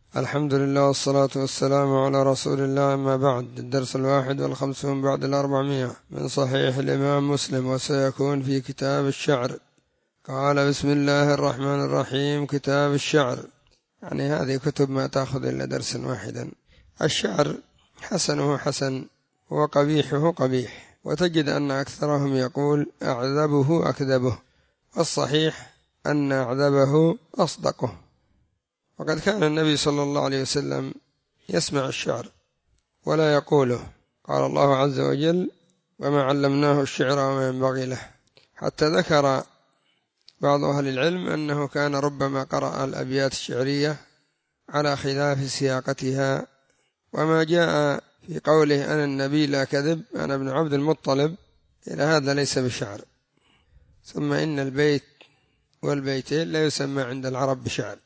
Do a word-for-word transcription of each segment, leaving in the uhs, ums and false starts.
الحمد لله والصلاة والسلام على رسول الله، أما بعد. الدرس الواحد والخمسون بعد الأربعمائة من صحيح الإمام مسلم، وسيكون في كتاب الشعر. قال: بسم الله الرحمن الرحيم. كتاب الشعر، يعني هذه كتب ما تأخذ إلا درسا واحدا. الشعر حسنه حسن وقبيحه قبيح، وتجد أن أكثرهم يقول أعذبه أكذبه، والصحيح أن أعذبه أصدقه. وقد كان النبي صلى الله عليه وسلم يسمع الشعر ولا يقوله. قال الله عز وجل: وما علمناه الشعر وما ينبغي له. حتى ذكر بعض أهل العلم أنه كان ربما قرأ الأبيات الشعرية على خلاف سياقتها. وما جاء في قوله أنا النبي لا كذب، أنا ابن عبد المطلب، إلى هذا ليس بشعر. ثم إن البيت والبيتين لا يسمى عند العرب بشعر.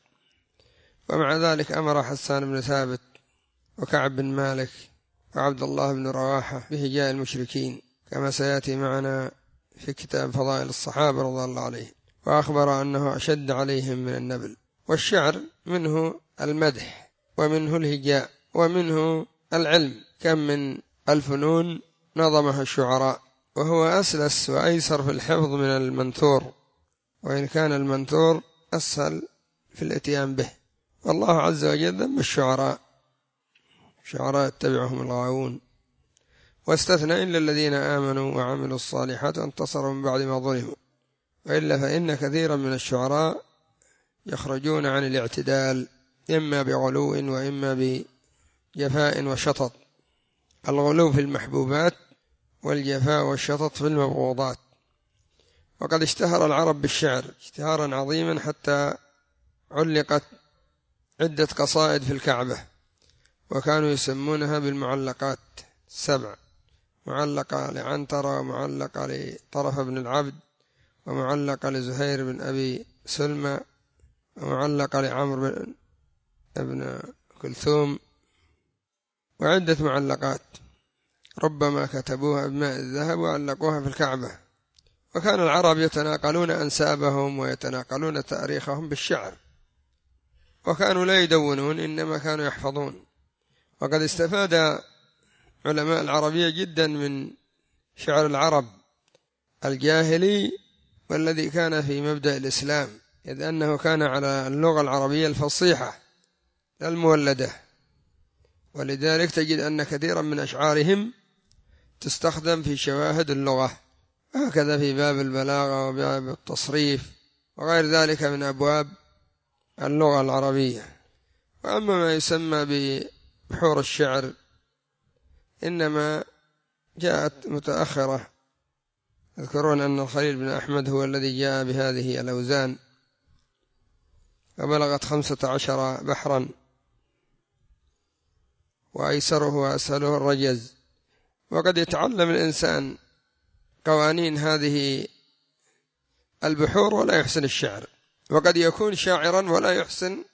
ومع ذلك أمر حسان بن ثابت وكعب بن مالك وعبد الله بن رواحة بهجاء المشركين، كما سيأتي معنا في كتاب فضائل الصحابة رضي الله عليهم، وأخبر أنه أشد عليهم من النبل. والشعر منه المدح ومنه الهجاء ومنه العلم. كم من الفنون نظمها الشعراء، وهو أسلس وأيسر في الحفظ من المنثور، وإن كان المنثور أسهل في الاتيان به. والله عز وجل ذم الشعراء، شعراء يتبعهم الغاوون، واستثنى إلا الذين آمنوا وعملوا الصالحات وانتصروا من بعد ما ظلموا، وإلا فإن كثيرا من الشعراء يخرجون عن الاعتدال، إما بغلو وإما بجفاء وشطط. الغلو في المحبوبات والجفاء والشطط في المبغوضات. وقد اشتهر العرب بالشعر اشتهارا عظيما، حتى علقت عدة قصائد في الكعبة، وكانوا يسمونها بالمعلقات السبع: معلقة لعنترة، ومعلقة لطرف بن العبد، ومعلقة لزهير بن أبي سلمى، ومعلقة لعمرو بن ابن كلثوم، وعدة معلقات ربما كتبوها بماء الذهب وعلقوها في الكعبة. وكان العرب يتناقلون أنسابهم ويتناقلون تاريخهم بالشعر، وكانوا لا يدونون، إنما كانوا يحفظون. وقد استفاد علماء العربية جدا من شعر العرب الجاهلي والذي كان في مبدأ الإسلام، إذ أنه كان على اللغة العربية الفصيحة لا المولدة. ولذلك تجد أن كثيرا من أشعارهم تستخدم في شواهد اللغة، هكذا في باب البلاغة وباب التصريف وغير ذلك من أبواب اللغة العربية. وأما ما يسمى ببحور الشعر إنما جاءت متأخرة. يذكرون أن الخليل بن أحمد هو الذي جاء بهذه الأوزان، وبلغت خمسة عشر بحرا، وأيسره وأسهله الرجز. وقد يتعلم الإنسان قوانين هذه البحور ولا يحسن الشعر، وقد يكون شاعرا ولا يحسن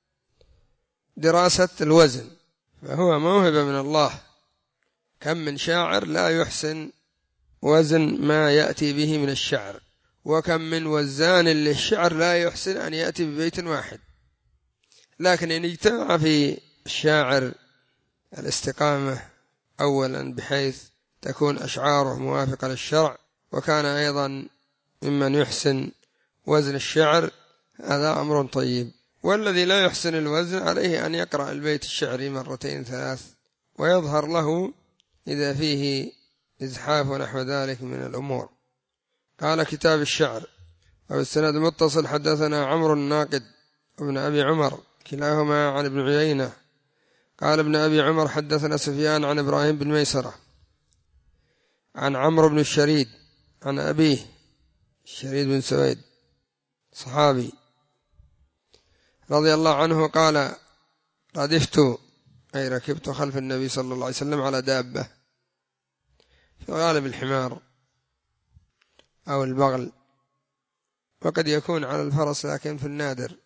دراسة الوزن، فهو موهبة من الله. كم من شاعر لا يحسن وزن ما يأتي به من الشعر، وكم من وزان للشعر لا يحسن أن يأتي ببيت واحد. لكن إن اجتمع في الشاعر الاستقامة أولا، بحيث تكون أشعاره موافقة للشرع، وكان أيضا ممن يحسن وزن الشعر، هذا أمر طيب. والذي لا يحسن الوزن عليه أن يقرأ البيت الشعري مرتين ثلاث، ويظهر له إذا فيه إزحاف ونحو ذلك من الأمور. قال: كتاب الشعر. والسند متصل. حدثنا عمرو الناقد وابن أبي عمر كلاهما عن ابن عيينة قال ابن أبي عمر: حدثنا سفيان عن إبراهيم بن ميسرة عن عمرو بن الشريد عن أبيه الشريد بن سويد صحابي رضي الله عنه قال: ردفت، أي ركبت خلف النبي صلى الله عليه وسلم على دابة، في غالب الحمار أو البغل، وقد يكون على الفرس لكن في النادر،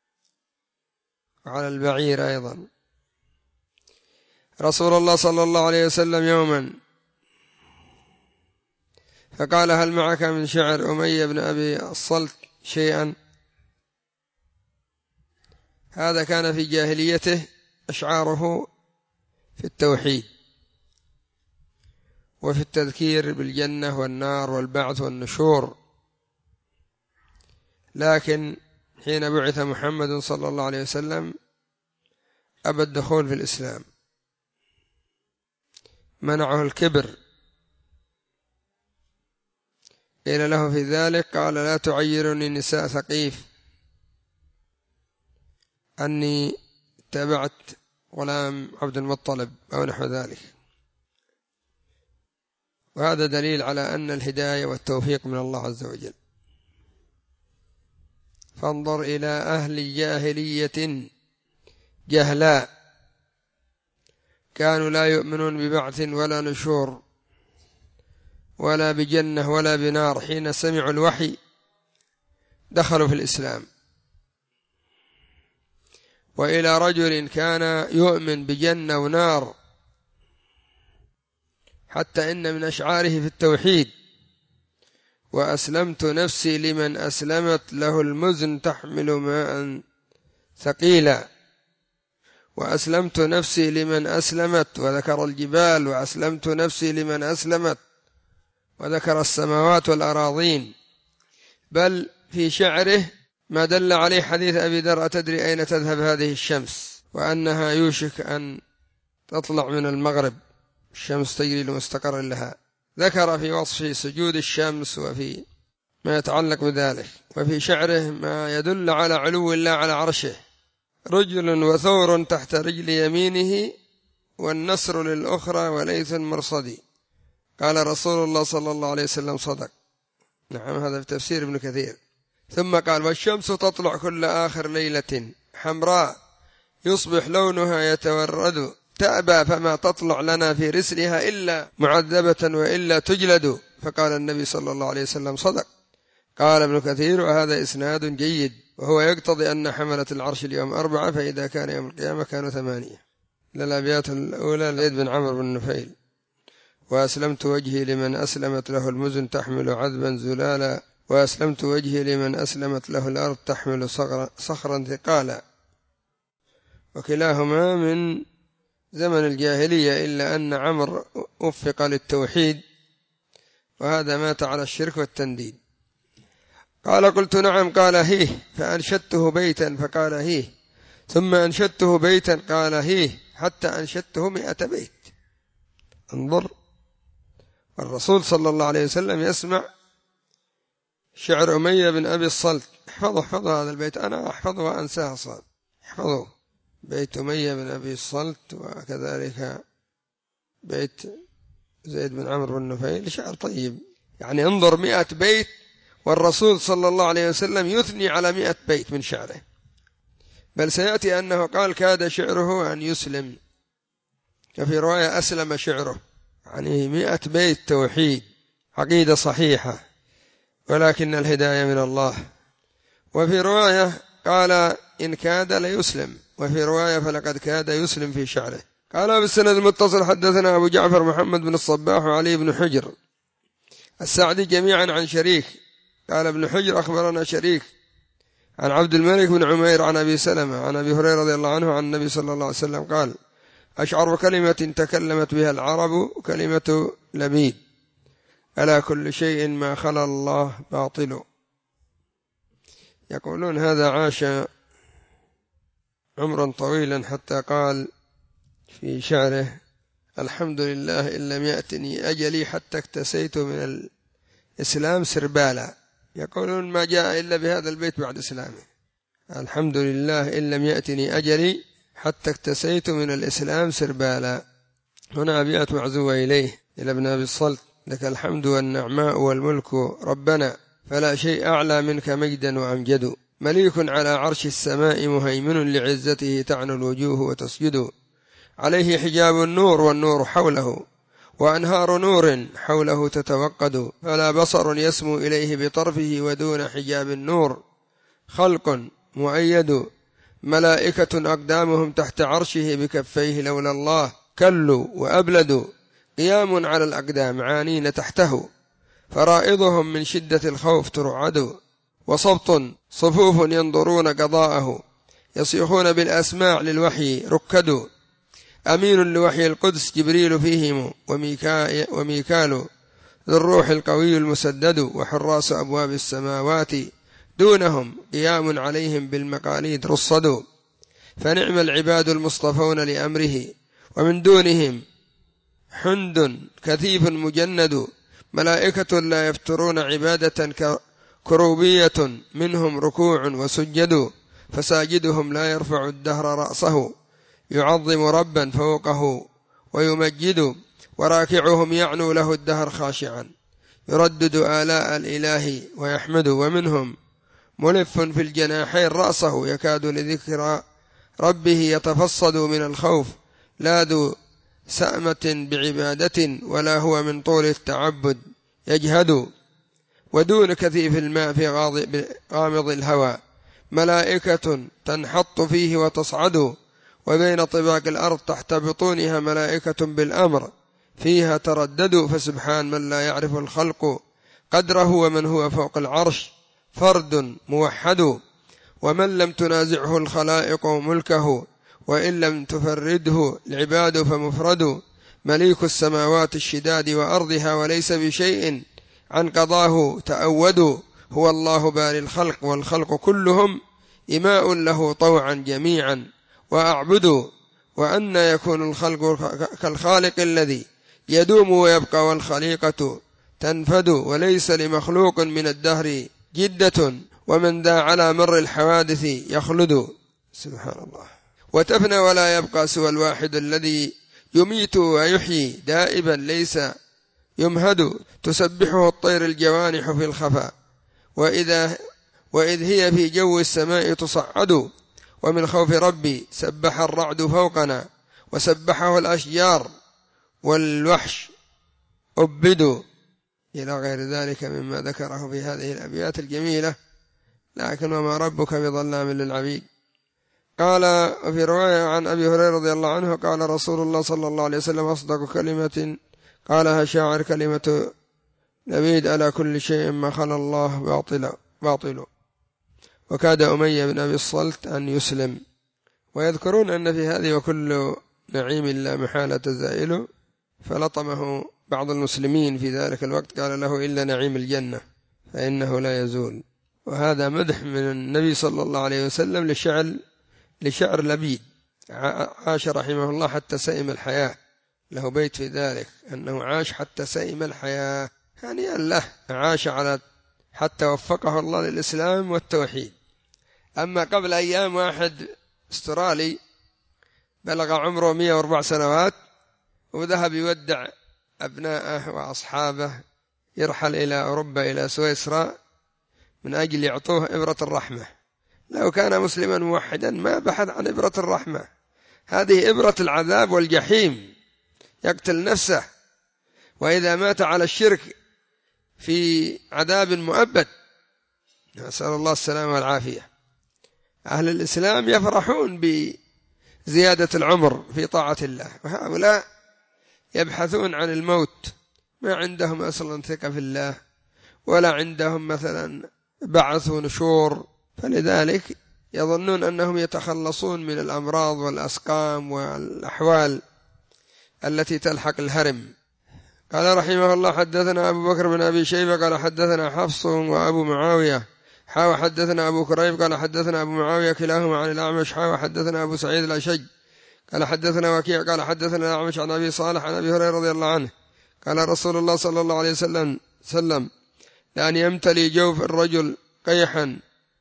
وعلى البعير أيضا. رسول الله صلى الله عليه وسلم يوما فقال: هل معك من شعر أمية بن أبي الصلت شيئا؟ هذا كان في جاهليته أشعاره في التوحيد وفي التذكير بالجنة والنار والبعث والنشور، لكن حين بعث محمد صلى الله عليه وسلم أبى الدخول في الإسلام، منعه الكبر، قيل له في ذلك قال لا تعيرني نساء ثقيف أني اتبعت غلام عبد المطلب أو نحو ذلك. وهذا دليل على أن الهداية والتوفيق من الله عز وجل. فانظر إلى أهل جاهلية جهلاء كانوا لا يؤمنون ببعث ولا نشور ولا بجنة ولا بنار، حين سمعوا الوحي دخلوا في الإسلام. وإلى رجل كان يؤمن بجنة ونار، حتى إن من أشعاره في التوحيد وأسلمت نفسي لمن أسلمت له المزن تحمل ماء ثقيلا، وأسلمت نفسي لمن أسلمت، وذكر الجبال، وأسلمت نفسي لمن أسلمت، وذكر السماوات والأراضين. بل في شعره ما دل عليه حديث أبي ذر أتدري أين تذهب هذه الشمس، وأنها يوشك أن تطلع من المغرب، الشمس تجري لمستقر لها. ذكر في وصف سجود الشمس وفي ما يتعلق بذلك. وفي شعره ما يدل على علو الله على عرشه: رجل وثور تحت رجل يمينه والنصر للأخرى وليث مرصدي. قال رسول الله صلى الله عليه وسلم صدق. نعم، هذا في تفسير ابن كثير. ثم قال: والشمس تطلع كل آخر ليلة حمراء يصبح لونها يتورد، تأبى فما تطلع لنا في رسلها إلا معذبة وإلا تجلد. فقال النبي صلى الله عليه وسلم صدق. قال ابن كثير: وهذا إسناد جيد، وهو يقتضي أن حملة العرش اليوم أربعة، فإذا كان يوم القيامة كانوا ثمانية. للأبيات الأولى لزيد بن عمرو بن نفيل: وأسلمت وجهي لمن أسلمت له المزن تحمل عذبا زلالا، وأسلمت وجهي لمن أسلمت له الأرض تحمل صخرا ثقالا. وكلاهما من زمن الجاهلية، إلا أن عمرو وفق للتوحيد، وهذا مات على الشرك والتنديد. قال: قلت نعم. قال: هيه. فأنشدته بيتا، فقال: هيه. ثم أنشدته بيتا، قال: هيه. حتى أنشدته مئة بيت. انظر، الرسول صلى الله عليه وسلم يسمع شعر أمية بن أبي الصلت. احفظوا احفظوا هذا البيت، أنا أحفظه وأنساه صاد. احفظوا بيت أمية بن أبي الصلت، وكذلك بيت زيد بن عمرو بن نفيل، شعر طيب. يعني انظر، مئة بيت، والرسول صلى الله عليه وسلم يثني على مئة بيت من شعره. بل سيأتي أنه قال: كاد شعره أن يسلم، وفي رواية أسلم شعره. يعني مئة بيت توحيد، عقيدة صحيحة، ولكن الهداية من الله. وفي رواية قال: إن كاد ليسلم، وفي رواية فلقد كاد يسلم في شعره. قال: بالسند المتصل حدثنا أبو جعفر محمد بن الصباح وعلي بن حجر السعدي جميعا عن شريك. قال ابن حجر: أخبرنا شريك عن عبد الملك بن عمير عن أبي سلمة عن أبي هريرة رضي الله عنه عن النبي صلى الله عليه وسلم قال: أشعر كلمة تكلمت بها العرب كلمة لبيد: ألا كل شيء ما خلا الله باطل. يقولون هذا عاش عمرا طويلا، حتى قال في شعره: الحمد لله إن لم يأتني أجلي حتى اكتسيت من الإسلام سربالا. يقولون ما جاء إلا بهذا البيت بعد إسلامه: الحمد لله إن لم يأتني أجلي حتى اكتسيت من الإسلام سربالا. هنا أبيات معزوة إليه إلى ابن أبي الصلت: لك الحمد والنعماء والملك ربنا، فلا شيء أعلى منك مجدا وأمجد. مليك على عرش السماء مهيمن لعزته تعنو الوجوه وتسجد. عليه حجاب النور والنور حوله، وأنهار نور حوله تتوقد. فلا بصر يسمو إليه بطرفه، ودون حجاب النور خلق مؤيد. ملائكة أقدامهم تحت عرشه بكفيه، لولا الله كلوا وأبلدوا. قيام على الأقدام عانين تحته، فرائضهم من شدة الخوف ترعد. وصبط صفوف ينظرون قضاءه، يصيخون بالأسماع للوحي ركدوا. أمين لوحي القدس جبريل فيهم وميكا وميكال ذو الروح القوي المسدد، وحراس أبواب السماوات دونهم قيام عليهم بالمقاليد رصدوا. فنعم العباد المصطفون لأمره، ومن دونهم حند كثيف مجند. ملائكة لا يفترون عبادة كروبية، منهم ركوع وسجد. فساجدهم لا يرفع الدهر رأسه، يعظم ربا فوقه ويمجد. وراكعهم يعنو له الدهر خاشعا، يردد آلاء الإله ويحمد. ومنهم ملف في الجناحين رأسه، يكاد لذكر ربه يتفصد من الخوف. لا ذو سأمة بعبادة، ولا هو من طول التعبد يجهد. ودون كثيف الماء في غامض الهوى، ملائكة تنحط فيه وتصعد. وبين طباق الأرض تحت بطونها ملائكة بالأمر فيها ترددوا. فسبحان من لا يعرف الخلق قدره، ومن هو فوق العرش فرد موحد. ومن لم تنازعه الخلائق ملكه، وإن لم تفرده العباد فمفرد. مليك السماوات الشداد وأرضها، وليس بشيء عن قضاه تأودوا. هو الله باري الخلق، والخلق كلهم إماء له طوعا جميعا وأعبدوا. وأن يكون الخلق كالخالق الذي يدوم ويبقى، والخليقة تنفد. وليس لمخلوق من الدهر جدة، ومن ذا على مر الحوادث يخلد. سبحان الله. وتفنى ولا يبقى سوى الواحد الذي يميت ويحيي دائبا ليس يمهد. تسبحه الطير الجوانح في الخفا، وإذا وإذ هي في جو السماء تصعد. ومن خوف ربي سبح الرعد فوقنا، وسبحه الأشجار والوحش أبدوا، إلى غير ذلك مما ذكره في هذه الأبيات الجميلة. لكن وما ربك بظلام للعبيد. قال في رواية عن أبي هريرة رضي الله عنه قال رسول الله صلى الله عليه وسلم: أصدق كلمة قالها شاعر كلمة نبيد: على كل شيء ما خلا الله باطل باطل. وكاد أمية بن أبي الصلت أن يسلم. ويذكرون أن في هذه: وكل نعيم لا محالة زائل. فلطمه بعض المسلمين في ذلك الوقت، قال له: إلا نعيم الجنة فإنه لا يزول. وهذا مدح من النبي صلى الله عليه وسلم لشعر لشعر لبيد، عاش رحمه الله حتى سئم الحياة. له بيت في ذلك أنه عاش حتى سئم الحياة، هنيئا له، عاش على حتى وفقه الله للإسلام والتوحيد. أما قبل أيام واحد استرالي بلغ عمره مئة وأربع سنوات، وذهب يودع أبناءه وأصحابه، يرحل إلى أوروبا إلى سويسرا من أجل يعطوه إبرة الرحمة. لو كان مسلما موحدا ما بحث عن إبرة الرحمة، هذه إبرة العذاب والجحيم، يقتل نفسه، وإذا مات على الشرك في عذاب مؤبد، نسأل الله السلامة والعافية. أهل الإسلام يفرحون بزيادة العمر في طاعة الله، وهؤلاء يبحثون عن الموت، ما عندهم أصلا ثقة في الله، ولا عندهم مثلا بعث ونشور، فلذلك يظنون أنهم يتخلصون من الأمراض والأسقام والأحوال التي تلحق الهرم. قال رحمه الله: حدثنا أبو بكر بن أبي شيبة قال حدثنا حفص وأبو معاوية حاو حدثنا أبو كريب قال حدثنا أبو معاوية كلاهما عن الأعمش حاو حدثنا أبو سعيد الأشج قال حدثنا وكيع قال حدثنا الأعمش عن أبي صالح عن أبي هريرة رضي الله عنه قال رسول الله صلى الله عليه وسلم سلم لأن يمتلي جوف الرجل قيحا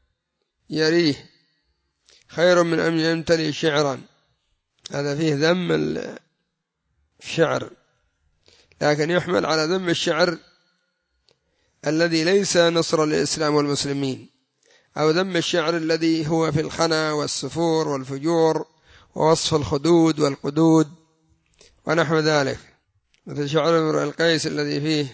يريه خير من أن يمتلي شعرا. هذا فيه ذم الشعر، لكن يحمل على ذم الشعر الذي ليس نصر للإسلام والمسلمين، أو ذم الشعر الذي هو في الخنا والسفور والفجور ووصف الخدود والقدود ونحو ذلك، مثل شعر امرؤ القيس الذي فيه: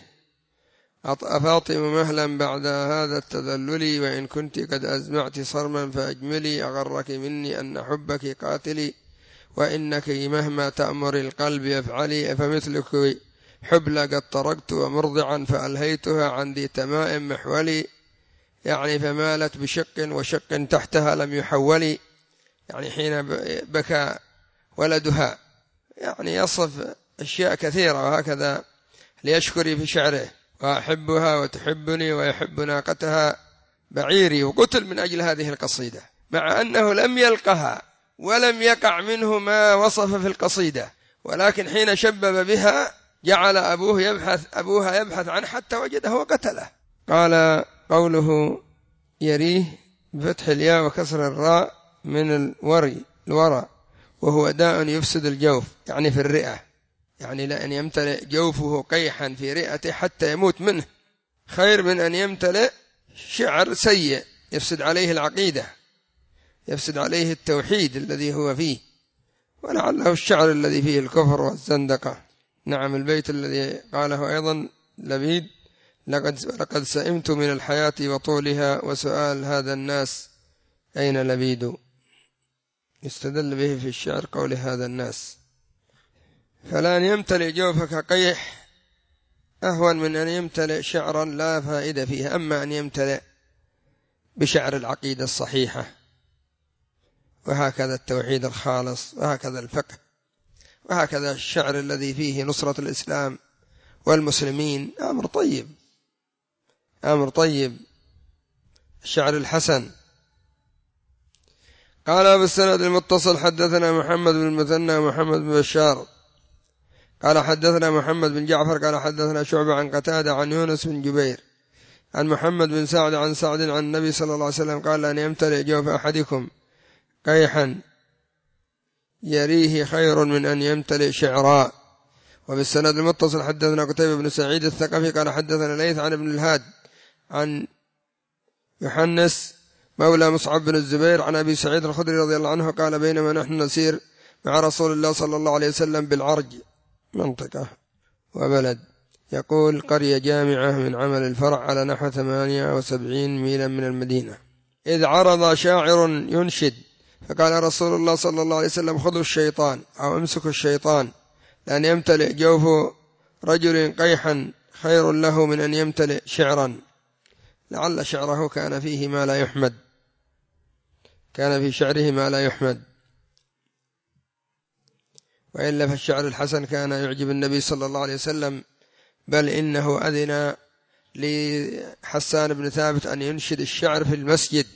أفاطم مهلا بعد هذا التذلل، وإن كنت قد أزمعت صرما فأجملي، أغرك مني أن حبك قاتلي، وإنك مهما تأمر القلب يفعلي، فمثلك حبلى قد طرقت ومرضعا فألهيتها عن ذي تمائم محولي، يعني فمالت بشق وشق تحتها لم يحولي. يعني حين بكى ولدها، يعني يصف أشياء كثيرة. وهكذا ليشكري في شعره: وأحبها وتحبني ويحب ناقتها بعيري. وقتل من أجل هذه القصيدة، مع أنه لم يلقها ولم يقع منه ما وصف في القصيدة، ولكن حين شبب بها جعل أبوه يبحث أبوها يبحث عنه حتى وجده وقتله. قال: قوله يريه بفتح الياء وكسر الراء من الوري الورى، وهو داء يفسد الجوف، يعني في الرئة، يعني لأن يمتلئ جوفه قيحا في رئته حتى يموت منه خير من أن يمتلئ شعر سيء يفسد عليه العقيدة، يفسد عليه التوحيد الذي هو فيه، ولعله الشعر الذي فيه الكفر والزندقة. نعم، البيت الذي قاله أيضا لبيد: لقد, لقد سئمت من الحياة وطولها، وسؤال هذا الناس أين لبيد. يستدل به في الشعر قول هذا الناس. فلأن يمتلئ جوفك قيح أهون من أن يمتلئ شعرا لا فائدة فيه. أما أن يمتلئ بشعر العقيدة الصحيحة، وهكذا التوحيد الخالص، وهكذا الفقه، وهكذا الشعر الذي فيه نصرة الإسلام والمسلمين، أمر طيب، أمر طيب، الشعر الحسن. قال: بالسند المتصل حدثنا محمد بن المثنى ومحمد بن بشار قال حدثنا محمد بن جعفر قال حدثنا شعبة عن قتادة عن يونس بن جبير عن محمد بن سعد عن سعد عن النبي صلى الله عليه وسلم قال: أن يمتلئ جوف أحدكم قيحا يريه خير من أن يمتلئ شعراء. وبالسند المتصل حدثنا قتيبة بن سعيد الثقفي قال حدثنا ليث عن ابن الهاد عن يحنس مولى مصعب بن الزبير عن أبي سعيد الخدري رضي الله عنه قال: بينما نحن نسير مع رسول الله صلى الله عليه وسلم بالعرج، منطقة وبلد، يقول قرية جامعة من عمل الفرع على نحو ثمانية وسبعين ميلا من المدينة، إذ عرض شاعر ينشد، فقال رسول الله صلى الله عليه وسلم: خذوا الشيطان أو امسكوا الشيطان، لأن يمتلئ جوف رجل قيحا خير له من أن يمتلئ شعرا. لعل شعره كان فيه ما لا يحمد، كان في شعره ما لا يحمد، وإلا فالشعر الحسن كان يعجب النبي صلى الله عليه وسلم، بل إنه أذن لحسان بن ثابت أن ينشد الشعر في المسجد.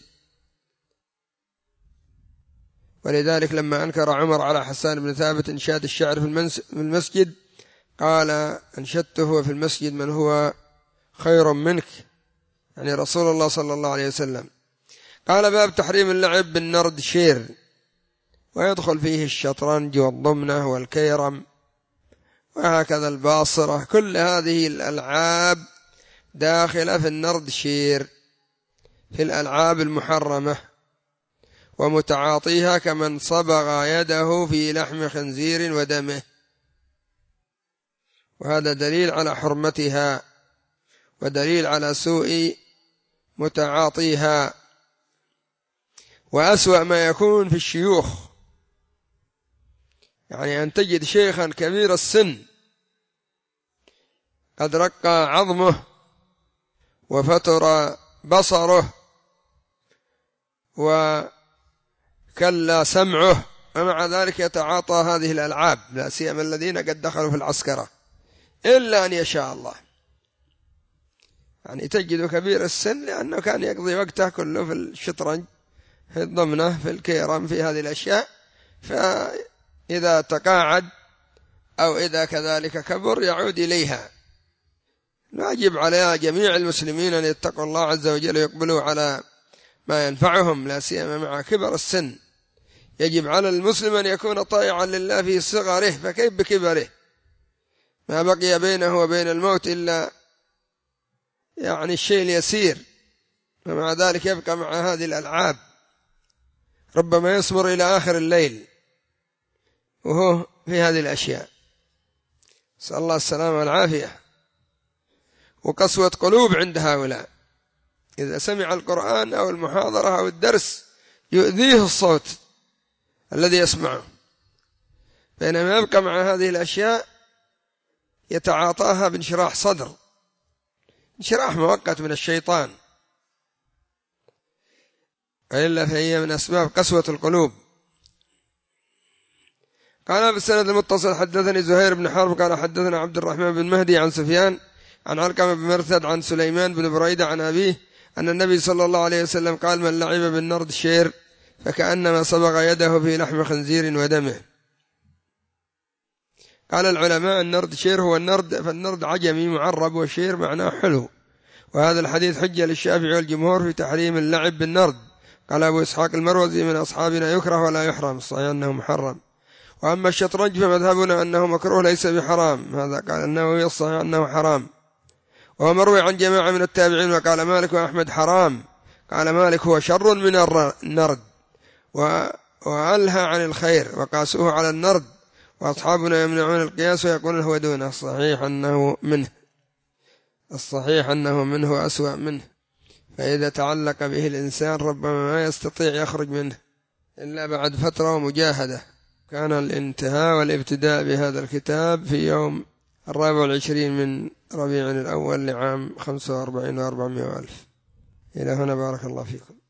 ولذلك لما أنكر عمر على حسان بن ثابت إنشاد الشعر في المسجد قال: أنشدته في المسجد من هو خير منك، يعني رسول الله صلى الله عليه وسلم. قال: باب تحريم اللعب بالنرد شير، ويدخل فيه الشطرنج والضمنة والكيرم، وهكذا الباصرة، كل هذه الألعاب داخلة في النرد شير، في الألعاب المحرمة، ومتعاطيها كمن صبغ يده في لحم خنزير ودمه، وهذا دليل على حرمتها ودليل على سوء متعاطيها. وأسوأ ما يكون في الشيوخ، يعني أن تجد شيخا كبير السن قد رقى عظمه وفتر بصره وكل سمعه، ومع ذلك يتعاطى هذه الألعاب، لا سيما الذين قد دخلوا في العسكرة، إلا أن يشاء الله. يعني تجد كبير السن لأنه كان يقضي وقته كله في الشطرنج، في الضمنة، في الكيرم، في هذه الأشياء، فإذا تقاعد أو إذا كذلك كبر يعود إليها. واجب على جميع المسلمين أن يتقوا الله عز وجل ويقبلوا على ما ينفعهم، لا سيما مع كبر السن. يجب على المسلم أن يكون طائعا لله في صغره، فكيف بكبره؟ ما بقي بينه وبين الموت إلا يعني الشيء اليسير، ومع ذلك يبقى مع هذه الألعاب، ربما يصبر إلى آخر الليل وهو في هذه الأشياء. نسأل الله السلامة والعافية. وقسوة قلوب عند هؤلاء، إذا سمع القرآن أو المحاضرة أو الدرس يؤذيه الصوت الذي يسمعه، بينما يبقى مع هذه الأشياء يتعاطاها بانشراح صدر، انشراح مؤقت من الشيطان، وإلا فهي من أسباب قسوة القلوب. قال بالسند المتصل حدثني زهير بن حرب قال حدثنا عبد الرحمن بن مهدي عن سفيان عن علقمة بن مرثد عن سليمان بن بريدة عن أبيه أن النبي صلى الله عليه وسلم قال من لعب بالنرد شير فكأنما صبغ يده في لحم خنزير ودمه. قال العلماء النرد شير هو النرد، فالنرد عجمي معرب والشير معناه حلو، وهذا الحديث حجة للشافعي والجمهور في تحريم اللعب بالنرد. قال أبو إسحاق المروزي من أصحابنا يكره ولا يحرم، الصحيح أنه محرم. وأما الشطرنج فمذهبنا أنه مكروه ليس بحرام، هذا قال النووي الصحيح أنه حرام. وهو مروي عن جماعة من التابعين، وقال مالك وأحمد حرام. قال مالك هو شر من النرد وألهى عن الخير وقاسوه على النرد، وأصحابنا يمنعون القياس ويقولون هو دونه. الصحيح أنه منه الصحيح أنه منه وأسوأ منه، فإذا تعلق به الإنسان ربما ما يستطيع يخرج منه إلا بعد فترة ومجاهدة. كان الانتهاء والابتداء بهذا الكتاب في يوم الرابع والعشرين من ربيع الأول لعام خمسة وأربعين وأربعمائة ألف. إلى هنا بارك الله فيكم.